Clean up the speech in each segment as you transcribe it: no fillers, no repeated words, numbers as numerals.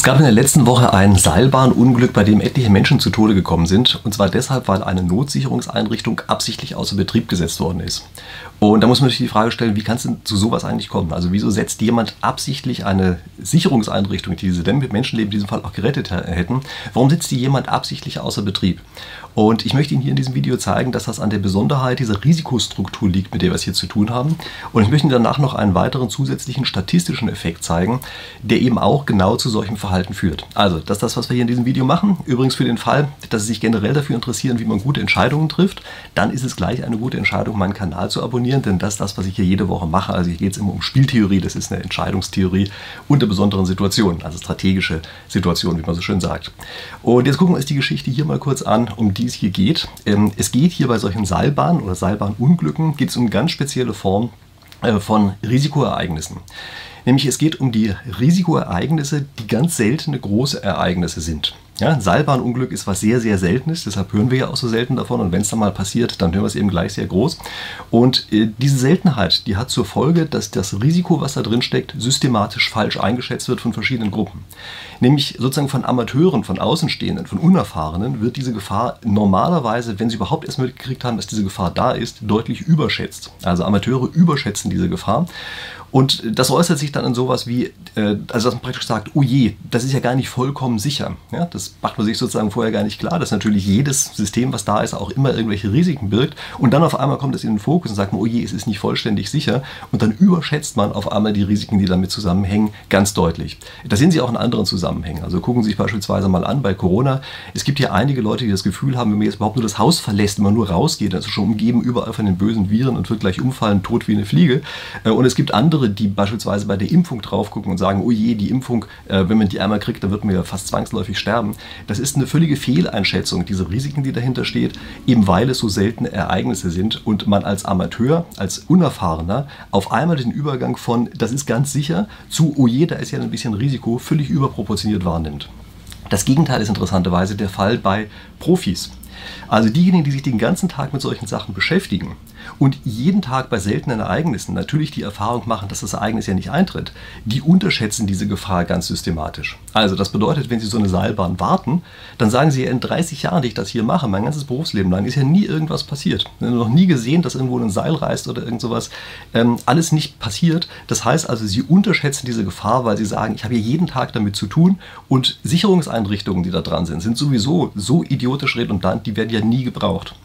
gab in der letzten Woche ein Seilbahnunglück, bei dem etliche Menschen zu Tode gekommen sind. Und zwar deshalb, weil eine Notsicherungseinrichtung absichtlich außer Betrieb gesetzt worden ist. Und da muss man sich die Frage stellen, wie kann es denn zu sowas eigentlich kommen? Also wieso setzt jemand absichtlich eine Sicherungseinrichtung, die diese Menschenleben in diesem Fall auch gerettet hätten, warum setzt die jemand absichtlich außer Betrieb? Und ich möchte Ihnen hier in diesem Video zeigen, dass das an der Besonderheit dieser Risikostruktur liegt, mit der wir es hier zu tun haben. Und ich möchte Ihnen danach noch einen weiteren zusätzlichen statistischen Effekt zeigen, der eben auch genau zu solchem Verhalten führt. Also, das ist das, was wir hier in diesem Video machen. Übrigens für den Fall, dass Sie sich generell dafür interessieren, wie man gute Entscheidungen trifft, dann ist es gleich eine gute Entscheidung, meinen Kanal zu abonnieren, denn das ist das, was ich hier jede Woche mache. Also hier geht es immer um Spieltheorie, das ist eine Entscheidungstheorie unter besonderen Situationen, also strategische Situationen, wie man so schön sagt. Und jetzt gucken wir uns die Geschichte hier mal kurz an, um die es hier geht. Es geht hier bei solchen Seilbahnen oder Seilbahnunglücken geht es um eine ganz spezielle Form von Risikoereignissen. Nämlich es geht um die Risikoereignisse, die ganz seltene große Ereignisse sind. Ja, ein Seilbahnunglück ist was sehr, sehr Seltenes, deshalb hören wir ja auch so selten davon und wenn es dann mal passiert, dann hören wir es eben gleich sehr groß. Und diese Seltenheit, die hat zur Folge, dass das Risiko, was da drin steckt, systematisch falsch eingeschätzt wird von verschiedenen Gruppen. Nämlich sozusagen von Amateuren, von Außenstehenden, von Unerfahrenen wird diese Gefahr normalerweise, wenn sie überhaupt erst mitgekriegt haben, dass diese Gefahr da ist, deutlich überschätzt. Also Amateure überschätzen diese Gefahr. Und das äußert sich dann in sowas wie, also dass man praktisch sagt, oh je, das ist ja gar nicht vollkommen sicher. Ja, das macht man sich sozusagen vorher gar nicht klar, dass natürlich jedes System, was da ist, auch immer irgendwelche Risiken birgt. Und dann auf einmal kommt es in den Fokus und sagt man, oh je, es ist nicht vollständig sicher. Und dann überschätzt man auf einmal die Risiken, die damit zusammenhängen, ganz deutlich. Das sehen Sie auch in anderen Zusammenhängen. Also gucken Sie sich beispielsweise mal an bei Corona. Es gibt hier einige Leute, die das Gefühl haben, wenn man jetzt überhaupt nur das Haus verlässt, wenn man nur rausgeht, also schon umgeben überall von den bösen Viren und wird gleich umfallen, tot wie eine Fliege. Und es gibt andere, die beispielsweise bei der Impfung drauf gucken und sagen, oh je, die Impfung, wenn man die einmal kriegt, dann wird man ja fast zwangsläufig sterben. Das ist eine völlige Fehleinschätzung, diese Risiken, die dahinter steht, eben weil es so seltene Ereignisse sind und man als Amateur, als Unerfahrener auf einmal den Übergang von, das ist ganz sicher, zu, oh je, da ist ja ein bisschen Risiko, völlig überproportioniert wahrnimmt. Das Gegenteil ist interessanterweise der Fall bei Profis. Also diejenigen, die sich den ganzen Tag mit solchen Sachen beschäftigen und jeden Tag bei seltenen Ereignissen natürlich die Erfahrung machen, dass das Ereignis ja nicht eintritt, die unterschätzen diese Gefahr ganz systematisch. Also das bedeutet, wenn Sie so eine Seilbahn warten, dann sagen Sie ja in 30 Jahren, die ich das hier mache, mein ganzes Berufsleben lang, ist ja nie irgendwas passiert. Wir haben noch nie gesehen, dass irgendwo ein Seil reißt oder irgend sowas. Alles nicht passiert. Das heißt also, Sie unterschätzen diese Gefahr, weil Sie sagen, ich habe hier jeden Tag damit zu tun und Sicherungseinrichtungen, die da dran sind sowieso so idiotisch redundant, die werden ja nie gebraucht.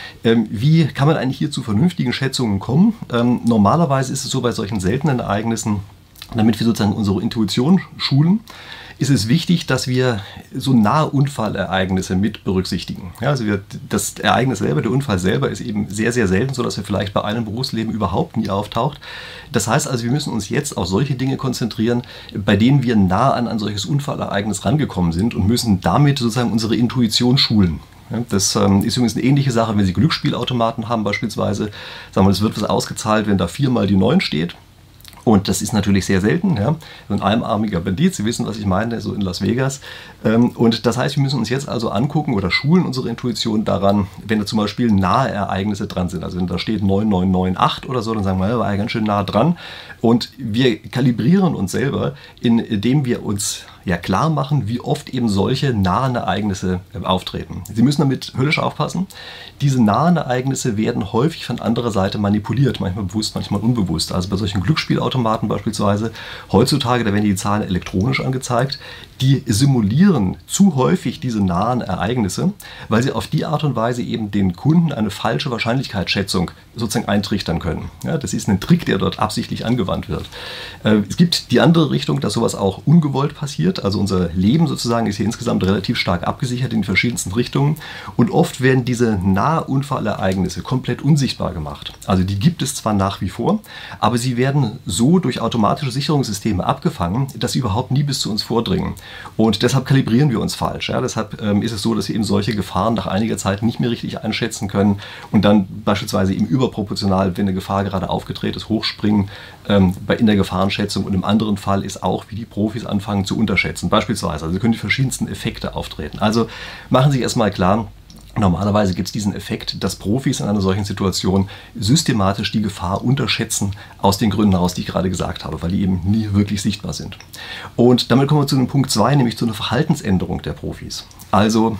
Wie kann man eigentlich hier zu vernünftigen Schätzungen kommen? Normalerweise ist es so bei solchen seltenen Ereignissen, damit wir sozusagen unsere Intuition schulen, ist es wichtig, dass wir so nahe Unfallereignisse mit berücksichtigen. Ja, also das Ereignis selber, der Unfall selber ist eben sehr, sehr selten, sodass er vielleicht bei einem Berufsleben überhaupt nie auftaucht. Das heißt also, wir müssen uns jetzt auf solche Dinge konzentrieren, bei denen wir nah an ein solches Unfallereignis rangekommen sind und müssen damit sozusagen unsere Intuition schulen. Ja, das ist übrigens eine ähnliche Sache, wenn Sie Glücksspielautomaten haben beispielsweise. Sagen wir, es wird was ausgezahlt, wenn da 4-mal die 9 steht. Und das ist natürlich sehr selten. Ja. So ein einarmiger Bandit, Sie wissen, was ich meine, so in Las Vegas. Und das heißt, wir müssen uns jetzt also angucken oder schulen unsere Intuition daran, wenn da zum Beispiel nahe Ereignisse dran sind. Also wenn da steht 9998 oder so, dann sagen wir, war ja ganz schön nah dran. Und wir kalibrieren uns selber, indem wir uns ja klar machen, wie oft eben solche nahen Ereignisse auftreten. Sie müssen damit höllisch aufpassen. Diese nahen Ereignisse werden häufig von anderer Seite manipuliert, manchmal bewusst, manchmal unbewusst. Also bei solchen Glücksspielautomaten beispielsweise, heutzutage, da werden die Zahlen elektronisch angezeigt, die simulieren zu häufig diese nahen Ereignisse, weil sie auf die Art und Weise eben den Kunden eine falsche Wahrscheinlichkeitsschätzung sozusagen eintrichtern können. Ja, das ist ein Trick, der dort absichtlich angewandt wird. Es gibt die andere Richtung, dass sowas auch ungewollt passiert. Also unser Leben sozusagen ist hier insgesamt relativ stark abgesichert in den verschiedensten Richtungen und oft werden diese Nahunfallereignisse komplett unsichtbar gemacht. Also die gibt es zwar nach wie vor, aber sie werden so durch automatische Sicherungssysteme abgefangen, dass sie überhaupt nie bis zu uns vordringen. Und deshalb kalibrieren wir uns falsch. Ja? Deshalb ist es so, dass wir eben solche Gefahren nach einiger Zeit nicht mehr richtig einschätzen können und dann beispielsweise eben überproportional, wenn eine Gefahr gerade aufgetreten ist, hochspringen in der Gefahrenschätzung und im anderen Fall ist auch, wie die Profis anfangen zu unterschätzen. Beispielsweise, also können die verschiedensten Effekte auftreten. Also machen Sie sich erstmal klar, Normalerweise gibt es diesen Effekt, dass Profis in einer solchen Situation systematisch die Gefahr unterschätzen, aus den Gründen heraus, die ich gerade gesagt habe, weil die eben nie wirklich sichtbar sind. Und damit kommen wir zu dem Punkt 2, nämlich zu einer Verhaltensänderung der Profis. Also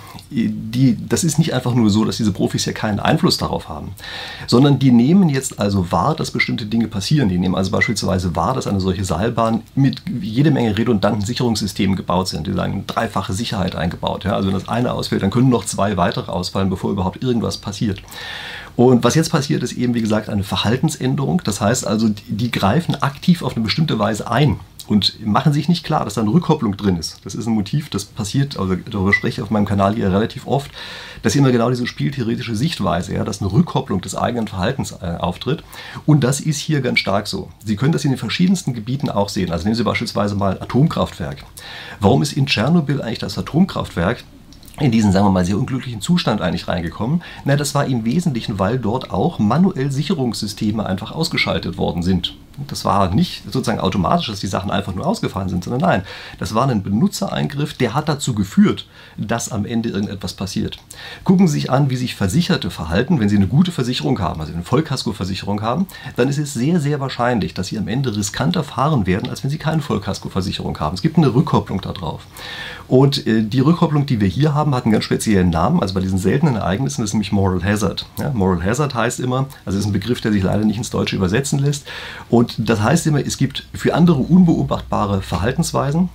das ist nicht einfach nur so, dass diese Profis ja keinen Einfluss darauf haben, sondern die nehmen jetzt also wahr, dass bestimmte Dinge passieren. Die nehmen also beispielsweise wahr, dass eine solche Seilbahn mit jede Menge redundanten Sicherungssystemen gebaut sind. Die sagen, dreifache Sicherheit eingebaut. Ja? Also wenn das eine ausfällt, dann können noch 2 weitere ausfallen, bevor überhaupt irgendwas passiert. Und was jetzt passiert, ist eben, wie gesagt, eine Verhaltensänderung. Das heißt also, die greifen aktiv auf eine bestimmte Weise ein und machen sich nicht klar, dass da eine Rückkopplung drin ist. Das ist ein Motiv, das passiert, also darüber spreche ich auf meinem Kanal hier relativ oft, dass immer genau diese spieltheoretische Sichtweise, ja, dass eine Rückkopplung des eigenen Verhaltens auftritt. Und das ist hier ganz stark so. Sie können das in den verschiedensten Gebieten auch sehen. Also nehmen Sie beispielsweise mal Atomkraftwerk. Warum ist in Tschernobyl eigentlich das Atomkraftwerk in diesen, sagen wir mal, sehr unglücklichen Zustand eigentlich reingekommen? Na, das war im Wesentlichen, weil dort auch manuell Sicherungssysteme einfach ausgeschaltet worden sind. Das war nicht sozusagen automatisch, dass die Sachen einfach nur ausgefallen sind, sondern nein, das war ein Benutzereingriff, der hat dazu geführt, dass am Ende irgendetwas passiert. Gucken Sie sich an, wie sich Versicherte verhalten. Wenn Sie eine gute Versicherung haben, also eine Vollkaskoversicherung haben, dann ist es sehr, sehr wahrscheinlich, dass Sie am Ende riskanter fahren werden, als wenn Sie keine Vollkaskoversicherung haben. Es gibt eine Rückkopplung darauf. Und die Rückkopplung, die wir hier haben, hat einen ganz speziellen Namen. Also bei diesen seltenen Ereignissen ist nämlich Moral Hazard. Ja, Moral Hazard heißt immer, also ist ein Begriff, der sich leider nicht ins Deutsche übersetzen lässt. Und das heißt immer, es gibt für andere unbeobachtbare Verhaltensweisen.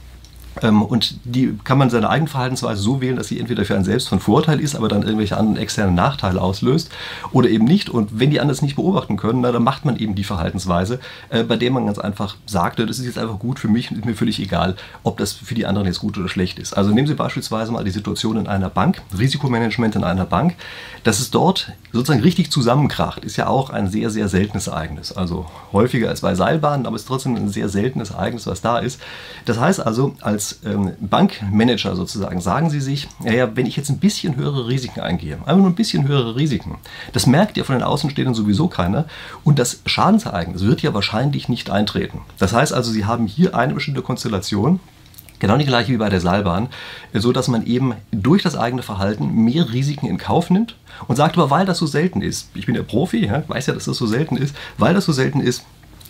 Und die kann man seine eigene Verhaltensweise so wählen, dass sie entweder für einen selbst von Vorteil ist, aber dann irgendwelche anderen externen Nachteile auslöst oder eben nicht. Und wenn die anderen es nicht beobachten können, na, dann macht man eben die Verhaltensweise, bei der man ganz einfach sagt, das ist jetzt einfach gut für mich und ist mir völlig egal, ob das für die anderen jetzt gut oder schlecht ist. Also nehmen Sie beispielsweise mal die Situation in einer Bank, Risikomanagement in einer Bank, dass es dort sozusagen richtig zusammenkracht, ist ja auch ein sehr, sehr seltenes Ereignis. Also häufiger als bei Seilbahnen, aber es ist trotzdem ein sehr seltenes Ereignis, was da ist. Das heißt also, als Bankmanager sozusagen sagen Sie sich, ja, wenn ich jetzt ein bisschen höhere Risiken eingehe, einfach nur ein bisschen höhere Risiken, das merkt ja von den Außenstehenden sowieso keiner und das Schadensereignis wird ja wahrscheinlich nicht eintreten. Das heißt also, Sie haben hier eine bestimmte Konstellation, genau die gleiche wie bei der Seilbahn, so dass man eben durch das eigene Verhalten mehr Risiken in Kauf nimmt und sagt aber, weil das so selten ist, ich bin ja Profi, ja, weiß ja, dass das so selten ist, weil das so selten ist,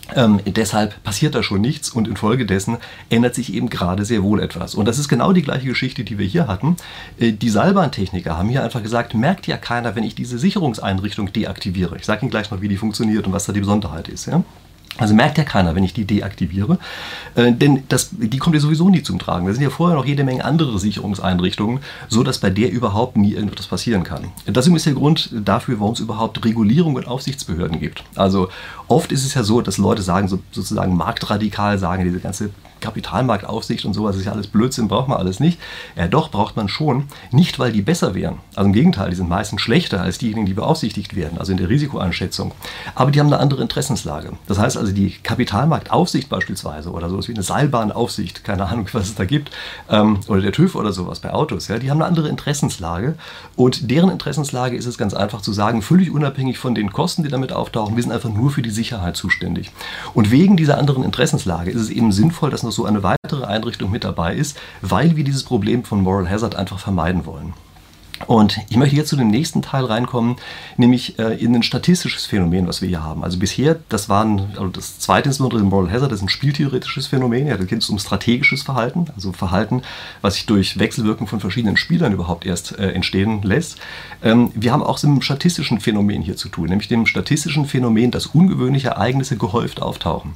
deshalb passiert da schon nichts und infolgedessen ändert sich eben gerade sehr wohl etwas. Und das ist genau die gleiche Geschichte, die wir hier hatten. Die Seilbahntechniker haben hier einfach gesagt, merkt ja keiner, wenn ich diese Sicherungseinrichtung deaktiviere. Ich sage Ihnen gleich noch, wie die funktioniert und was da die Besonderheit ist. Ja? Also merkt ja keiner, wenn ich die deaktiviere, denn die kommt ja sowieso nie zum Tragen. Da sind ja vorher noch jede Menge andere Sicherungseinrichtungen, so dass bei der überhaupt nie irgendwas passieren kann. Das ist der Grund dafür, warum es überhaupt Regulierung und Aufsichtsbehörden gibt. Also oft ist es ja so, dass Leute sagen, sozusagen marktradikal sagen, diese ganze Kapitalmarktaufsicht und sowas ist ja alles Blödsinn, braucht man alles nicht. Ja doch, braucht man schon. Nicht, weil die besser wären. Also im Gegenteil, die sind meistens schlechter als diejenigen, die beaufsichtigt werden, also in der Risikoeinschätzung. Aber die haben eine andere Interessenslage. Das heißt also, die Kapitalmarktaufsicht beispielsweise oder sowas wie eine Seilbahnaufsicht, keine Ahnung, was es da gibt, oder der TÜV oder sowas bei Autos, ja, die haben eine andere Interessenslage und deren Interessenslage ist es ganz einfach zu sagen, völlig unabhängig von den Kosten, die damit auftauchen, wir sind einfach nur für die Sicherheit zuständig. Und wegen dieser anderen Interessenslage ist es eben sinnvoll, dass noch so eine weitere Einrichtung mit dabei ist, weil wir dieses Problem von Moral Hazard einfach vermeiden wollen. Und ich möchte jetzt zu dem nächsten Teil reinkommen, nämlich in ein statistisches Phänomen, was wir hier haben. Also bisher, das zweite insbesondere Moral Hazard, das ist ein spieltheoretisches Phänomen, ja, da geht es um strategisches Verhalten, also Verhalten, was sich durch Wechselwirkung von verschiedenen Spielern überhaupt erst entstehen lässt. Wir haben auch so einem statistischen Phänomen hier zu tun, nämlich dem statistischen Phänomen, dass ungewöhnliche Ereignisse gehäuft auftauchen.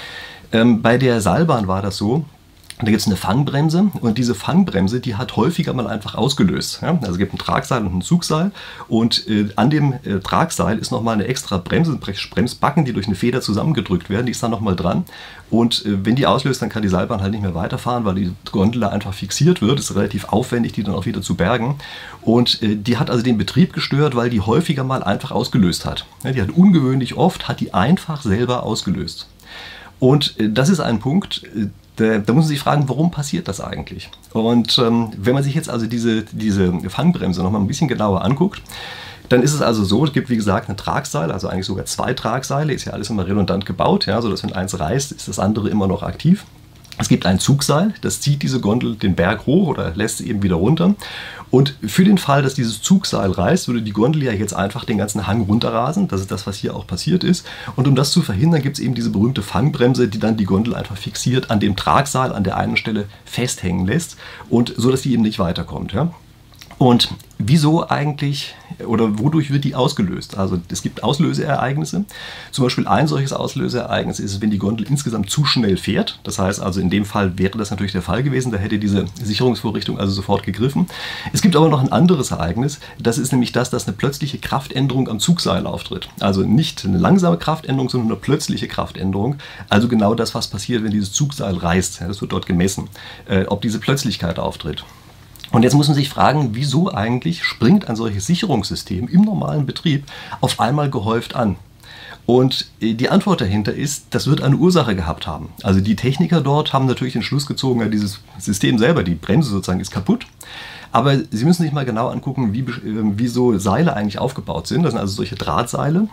Bei der Seilbahn war das so, da gibt es eine Fangbremse und diese Fangbremse, die hat häufiger mal einfach ausgelöst. Ja? Also es gibt ein Tragseil und ein Zugseil und an dem Tragseil ist nochmal eine extra Bremsbacken, die durch eine Feder zusammengedrückt werden, die ist dann nochmal dran und wenn die auslöst, dann kann die Seilbahn halt nicht mehr weiterfahren, weil die Gondel einfach fixiert wird. Es ist relativ aufwendig, die dann auch wieder zu bergen und die hat also den Betrieb gestört, weil die häufiger mal einfach ausgelöst hat. Ja, die hat ungewöhnlich oft, hat die einfach selber ausgelöst. Und das ist ein Punkt, da muss man sich fragen, warum passiert das eigentlich? Und wenn man sich jetzt also diese Fangbremse nochmal ein bisschen genauer anguckt, dann ist es also so, es gibt wie gesagt eine Tragseil, also eigentlich sogar 2 Tragseile, ist ja alles immer redundant gebaut, ja, sodass wenn eins reißt, ist das andere immer noch aktiv. Es gibt ein Zugseil, das zieht diese Gondel den Berg hoch oder lässt sie eben wieder runter. Und für den Fall, dass dieses Zugseil reißt, würde die Gondel ja jetzt einfach den ganzen Hang runterrasen. Das ist das, was hier auch passiert ist. Und um das zu verhindern, gibt es eben diese berühmte Fangbremse, die dann die Gondel einfach fixiert an dem Tragseil an der einen Stelle festhängen lässt, und so, dass die eben nicht weiterkommt. Ja? Und wieso eigentlich oder wodurch wird die ausgelöst? Also es gibt Auslöseereignisse. Zum Beispiel ein solches Auslöseereignis ist, wenn die Gondel insgesamt zu schnell fährt. Das heißt also, in dem Fall wäre das natürlich der Fall gewesen. Da hätte diese Sicherungsvorrichtung also sofort gegriffen. Es gibt aber noch ein anderes Ereignis. Das ist nämlich das, dass eine plötzliche Kraftänderung am Zugseil auftritt. Also nicht eine langsame Kraftänderung, sondern eine plötzliche Kraftänderung. Also genau das, was passiert, wenn dieses Zugseil reißt. Das wird dort gemessen, ob diese Plötzlichkeit auftritt. Und jetzt muss man sich fragen, wieso eigentlich springt ein solches Sicherungssystem im normalen Betrieb auf einmal gehäuft an? Und die Antwort dahinter ist, das wird eine Ursache gehabt haben. Also die Techniker dort haben natürlich den Schluss gezogen, ja, dieses System selber, die Bremse sozusagen, ist kaputt. Aber sie müssen sich mal genau angucken, wie so Seile eigentlich aufgebaut sind. Das sind also solche Drahtseile.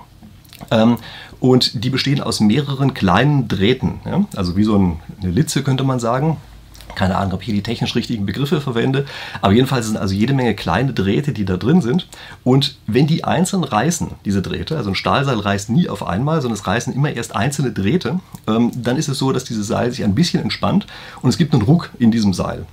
Und die bestehen aus mehreren kleinen Drähten. Ja? Also wie so eine Litze, könnte man sagen. Keine Ahnung, ob ich hier die technisch richtigen Begriffe verwende, aber jedenfalls sind also jede Menge kleine Drähte, die da drin sind. Und wenn die einzeln reißen, diese Drähte, also ein Stahlseil reißt nie auf einmal, sondern es reißen immer erst einzelne Drähte, dann ist es so, dass dieses Seil sich ein bisschen entspannt und es gibt einen Ruck in diesem Seil.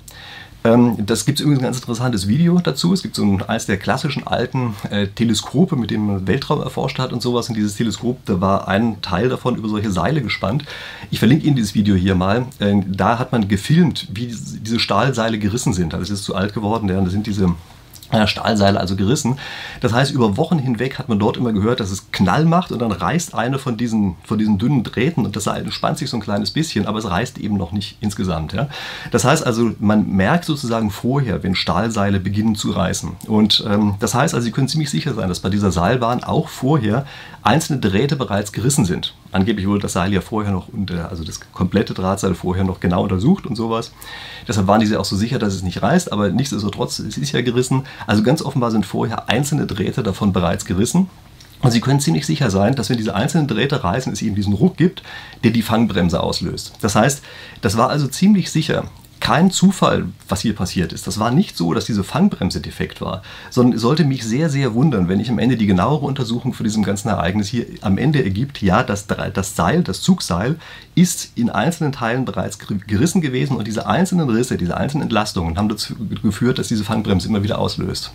Das gibt es übrigens ein ganz interessantes Video dazu. Es gibt so eines der klassischen alten Teleskope, mit dem man Weltraum erforscht hat und sowas. Und dieses Teleskop, da war ein Teil davon über solche Seile gespannt. Ich verlinke Ihnen dieses Video hier mal. Da hat man gefilmt, wie diese Stahlseile gerissen sind. Also es ist zu alt geworden, ja, und da sind diese Stahlseile also gerissen. Das heißt, über Wochen hinweg hat man dort immer gehört, dass es Knall macht und dann reißt eine von diesen dünnen Drähten und das Seil entspannt sich so ein kleines bisschen, aber es reißt eben noch nicht insgesamt. Ja? Das heißt also, man merkt sozusagen vorher, wenn Stahlseile beginnen zu reißen. Und das heißt also, Sie können ziemlich sicher sein, dass bei dieser Seilbahn auch vorher einzelne Drähte bereits gerissen sind. Angeblich wurde das Seil ja vorher noch, also das komplette Drahtseil vorher noch genau untersucht und sowas. Deshalb waren die sich auch so sicher, dass es nicht reißt, aber nichtsdestotrotz, es ist ja gerissen. Also ganz offenbar sind vorher einzelne Drähte davon bereits gerissen. Und Sie können ziemlich sicher sein, dass wenn diese einzelnen Drähte reißen, es eben diesen Ruck gibt, der die Fangbremse auslöst. Das heißt, das war also ziemlich sicher kein Zufall, was hier passiert ist. Das war nicht so, dass diese Fangbremse defekt war, sondern es sollte mich sehr, sehr wundern, wenn ich am Ende die genauere Untersuchung für diesem ganzen Ereignis hier am Ende ergibt, ja, das Seil, das Zugseil, ist in einzelnen Teilen bereits gerissen gewesen und diese einzelnen Risse, diese einzelnen Entlastungen haben dazu geführt, dass diese Fangbremse immer wieder auslöst.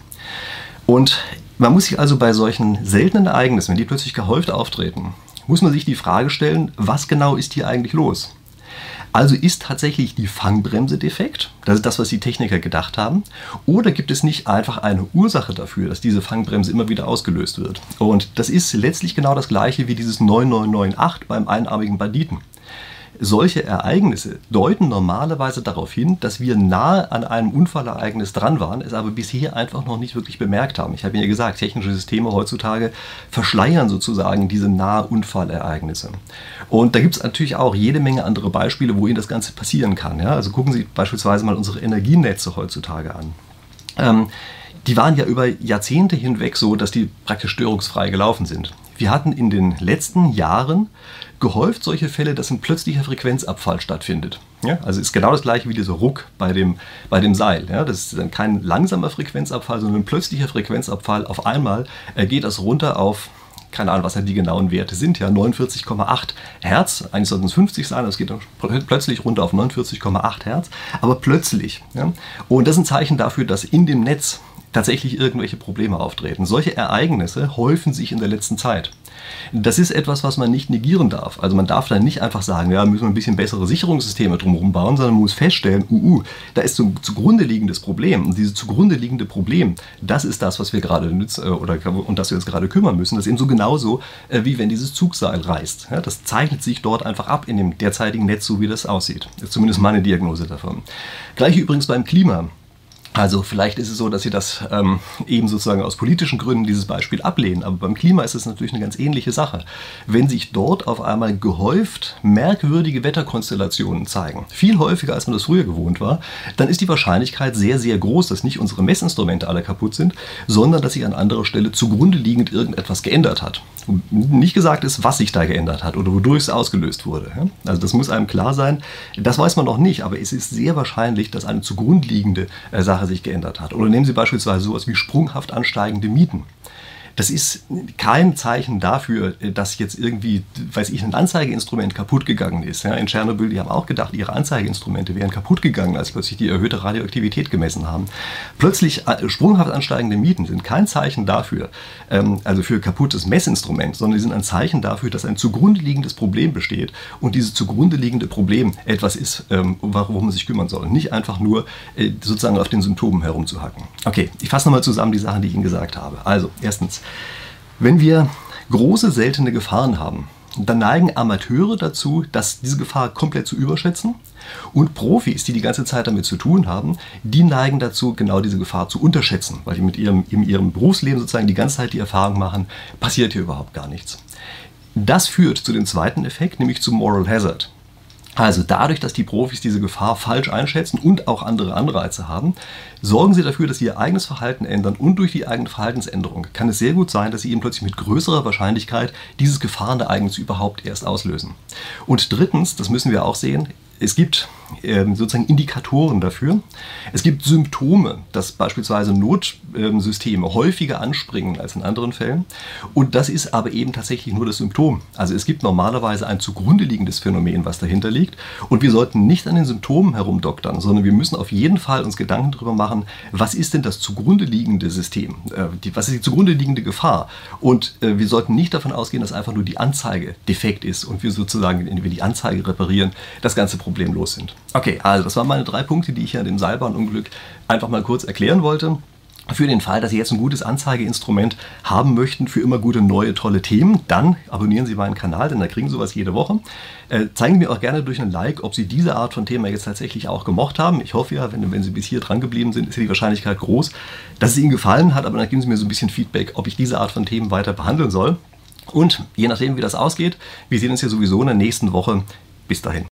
Und man muss sich also bei solchen seltenen Ereignissen, wenn die plötzlich gehäuft auftreten, muss man sich die Frage stellen, was genau ist hier eigentlich los? Also ist tatsächlich die Fangbremse defekt? Das ist das, was die Techniker gedacht haben. Oder gibt es nicht einfach eine Ursache dafür, dass diese Fangbremse immer wieder ausgelöst wird? Und das ist letztlich genau das gleiche wie dieses 9998 beim einarmigen Banditen. Solche Ereignisse deuten normalerweise darauf hin, dass wir nahe an einem Unfallereignis dran waren, es aber bisher einfach noch nicht wirklich bemerkt haben. Ich habe Ihnen ja gesagt, technische Systeme heutzutage verschleiern sozusagen diese nahe Unfallereignisse. Und da gibt es natürlich auch jede Menge andere Beispiele, wo Ihnen das Ganze passieren kann. Ja? Also gucken Sie beispielsweise mal unsere Energienetze heutzutage an. Die waren ja über Jahrzehnte hinweg so, dass die praktisch störungsfrei gelaufen sind. Wir hatten in den letzten Jahren gehäuft solche Fälle, dass ein plötzlicher Frequenzabfall stattfindet. Ja, also ist genau das gleiche wie dieser Ruck bei dem Seil. Ja, das ist dann kein langsamer Frequenzabfall, sondern ein plötzlicher Frequenzabfall. Auf einmal geht das runter auf, keine Ahnung, was die genauen Werte sind, ja, 49,8 Hertz. Eigentlich sollten es 50 sein, das geht dann plötzlich runter auf 49,8 Hertz, aber plötzlich. Ja. Und das ist ein Zeichen dafür, dass in dem Netz tatsächlich irgendwelche Probleme auftreten. Solche Ereignisse häufen sich in der letzten Zeit. Das ist etwas, was man nicht negieren darf. Also man darf dann nicht einfach sagen, ja, müssen wir ein bisschen bessere Sicherungssysteme drumherum bauen, sondern man muss feststellen, da ist so ein zugrunde liegendes Problem. Und dieses zugrunde liegende Problem, das ist das, was wir gerade um das wir uns gerade kümmern müssen. Das ist eben so genauso, wie wenn dieses Zugseil reißt. Ja, das zeichnet sich dort einfach ab in dem derzeitigen Netz, so wie das aussieht. Das ist zumindest meine Diagnose davon. Gleich übrigens beim Klima. Also vielleicht ist es so, dass Sie das eben sozusagen aus politischen Gründen dieses Beispiel ablehnen, aber beim Klima ist es natürlich eine ganz ähnliche Sache. Wenn sich dort auf einmal gehäuft merkwürdige Wetterkonstellationen zeigen, viel häufiger als man das früher gewohnt war, dann ist die Wahrscheinlichkeit sehr, sehr groß, dass nicht unsere Messinstrumente alle kaputt sind, sondern dass sich an anderer Stelle zugrunde liegend irgendetwas geändert hat. Und nicht gesagt ist, was sich da geändert hat oder wodurch es ausgelöst wurde. Also das muss einem klar sein. Das weiß man noch nicht, aber es ist sehr wahrscheinlich, dass eine zugrunde liegende Sache sich geändert hat. Oder nehmen Sie beispielsweise sowas wie sprunghaft ansteigende Mieten. Das ist kein Zeichen dafür, dass jetzt irgendwie, weiß ich, ein Anzeigeinstrument kaputt gegangen ist. Ja, in Tschernobyl, die haben auch gedacht, ihre Anzeigeinstrumente wären kaputt gegangen, als plötzlich die erhöhte Radioaktivität gemessen haben. Plötzlich sprunghaft ansteigende Mieten sind kein Zeichen dafür, also für kaputtes Messinstrument, sondern die sind ein Zeichen dafür, dass ein zugrunde liegendes Problem besteht und dieses zugrunde liegende Problem etwas ist, worum man sich kümmern soll. Nicht einfach nur sozusagen auf den Symptomen herumzuhacken. Okay, ich fasse nochmal zusammen die Sachen, die ich Ihnen gesagt habe. Also, erstens, wenn wir große, seltene Gefahren haben, dann neigen Amateure dazu, diese Gefahr komplett zu überschätzen. Und Profis, die die ganze Zeit damit zu tun haben, die neigen dazu, genau diese Gefahr zu unterschätzen, weil die in ihrem Berufsleben sozusagen die ganze Zeit die Erfahrung machen, passiert hier überhaupt gar nichts. Das führt zu dem zweiten Effekt, nämlich zu Moral Hazard. Also dadurch, dass die Profis diese Gefahr falsch einschätzen und auch andere Anreize haben, sorgen sie dafür, dass sie ihr eigenes Verhalten ändern, und durch die eigene Verhaltensänderung kann es sehr gut sein, dass sie eben plötzlich mit größerer Wahrscheinlichkeit dieses Gefahrenereignis überhaupt erst auslösen. Und drittens, das müssen wir auch sehen, es gibt sozusagen Indikatoren dafür. Es gibt Symptome, dass beispielsweise Notsysteme häufiger anspringen als in anderen Fällen. Und das ist aber eben tatsächlich nur das Symptom. Also es gibt normalerweise ein zugrunde liegendes Phänomen, was dahinter liegt. Und wir sollten nicht an den Symptomen herumdoktern, sondern wir müssen auf jeden Fall uns Gedanken darüber machen, was ist denn das zugrunde liegende System? Was ist die zugrunde liegende Gefahr? Und wir sollten nicht davon ausgehen, dass einfach nur die Anzeige defekt ist und wir sozusagen, wenn wir die Anzeige reparieren, das ganze problemlos sind. Okay, also das waren meine 3 Punkte, die ich an dem Seilbahnunglück einfach mal kurz erklären wollte. Für den Fall, dass Sie jetzt ein gutes Anzeigeinstrument haben möchten für immer gute, neue, tolle Themen, dann abonnieren Sie meinen Kanal, denn da kriegen Sie sowas jede Woche. Zeigen mir auch gerne durch ein Like, ob Sie diese Art von Thema jetzt tatsächlich auch gemocht haben. Ich hoffe ja, wenn Sie bis hier dran geblieben sind, ist die Wahrscheinlichkeit groß, dass es Ihnen gefallen hat, aber dann geben Sie mir so ein bisschen Feedback, ob ich diese Art von Themen weiter behandeln soll. Und je nachdem, wie das ausgeht, wir sehen uns ja sowieso in der nächsten Woche. Bis dahin.